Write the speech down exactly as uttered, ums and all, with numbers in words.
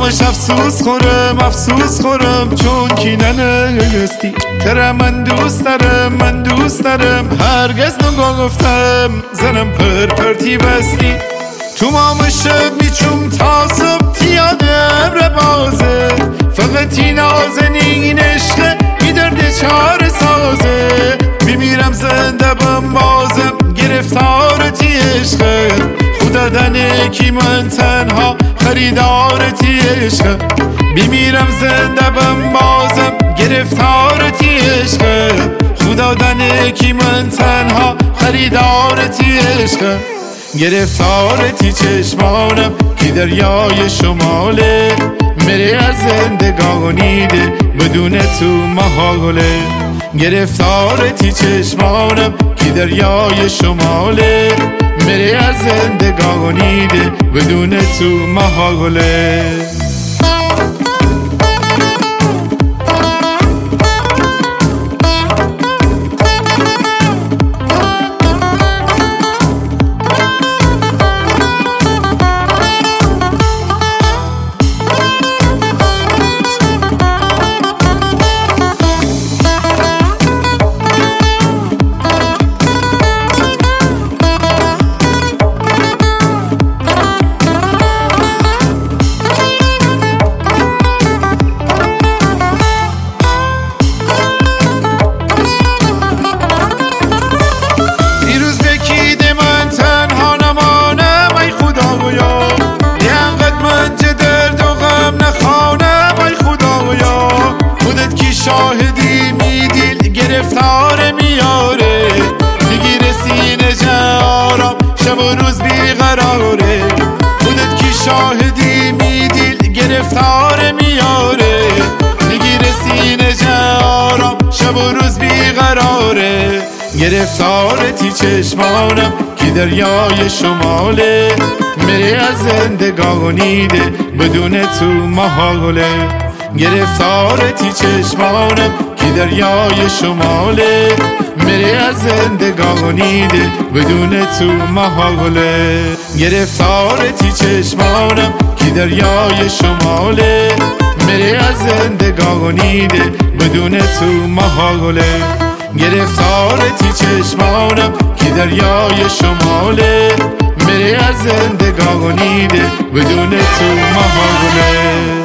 همش افسوس خورم افسوس خورم چون کی ننستی. ترا من دوست دارم من دوست دارم هرگز نگفتم زنم پر پرتی بستی. تو مام شب میچوم تا صبح یادم را بازه فقط این نازنین عشقه بی درد چار سازه. میمیرم زنده بم بازم گرفتارتی عشقه خدا دنه کی من تنها خریدارتی عشقه. میمیرم زنده بم بازم گرفتارتی عشقه خدا دنه کی من تنها خریدارتی عشقه. گرفتارتی چشمانم که دریای شماله میره از زندگانیده بدون تو محاله. گرفتارتی چشمانم که دریای شماله میره از زندگانیده بدون تو محاله. شاهدی میدیل گرفتار میاره میگیره سینه جارم شب و روز بیقراره. خودت کی شاهدی میدیل گرفتار میاره میگیره سینه جارم شب و روز بیقراره. گرفتارتی چشمانم که دریای شماله میره از زندگانیده بدون تو محاله. گرفتارتی چشمانم که دریای شماله میره از زندگانیده بدون تو محاله. گرفتارتی چشمانم که دریای شماله میره از زندگانیده بدون تو محاله. گرفتارتی چشمانم که دریای شماله میره از زندگانیده بدون تو محاله.